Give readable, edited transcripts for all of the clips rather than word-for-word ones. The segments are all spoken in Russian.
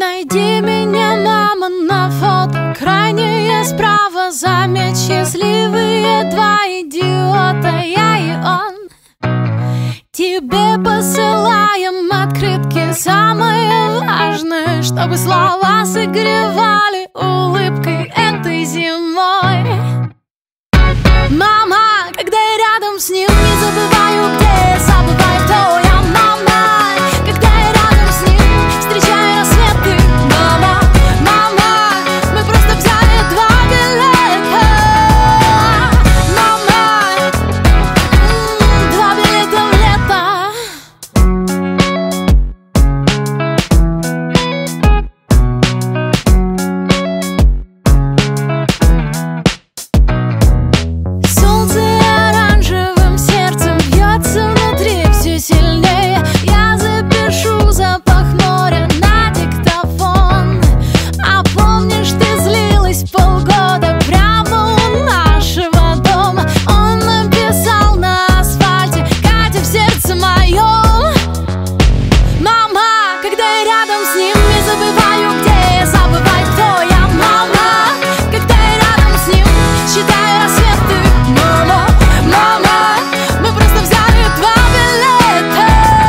Найди меня, мама, на фото крайнее справа. Заметь, счастливые два идиота, я и он. Тебе посылаем открытки, самое важное, чтобы слова согревали улыбкой этой зимой. Мама, когда я рядом с ним, не забываю, где я, забываю, кто я. Мама, когда я рядом с ним, встречаю рассветы. Мама, мама, мы просто взяли два билета. Мама, два билета в лето. Я запишу запах моря на диктофон. А помнишь, ты злилась полгода прямо у нашего дома? Он написал на асфальте: Катя, в сердце моем. Мама, когда я рядом с ним, не забываю, где я, забываю, кто я. Мама, когда я рядом с ним, считаю рассветы. Мама, мама, мы просто взяли два билета.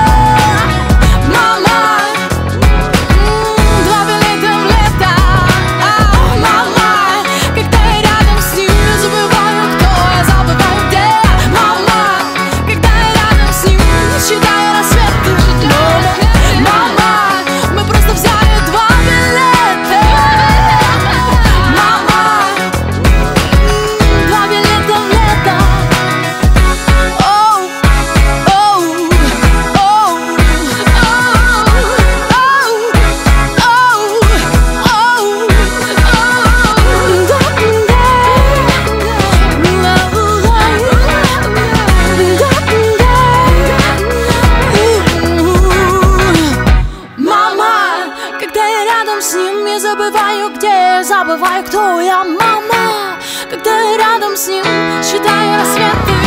С ним не забываю, где я, забываю, кто я. Мама, когда я рядом с ним, считаю рассветы.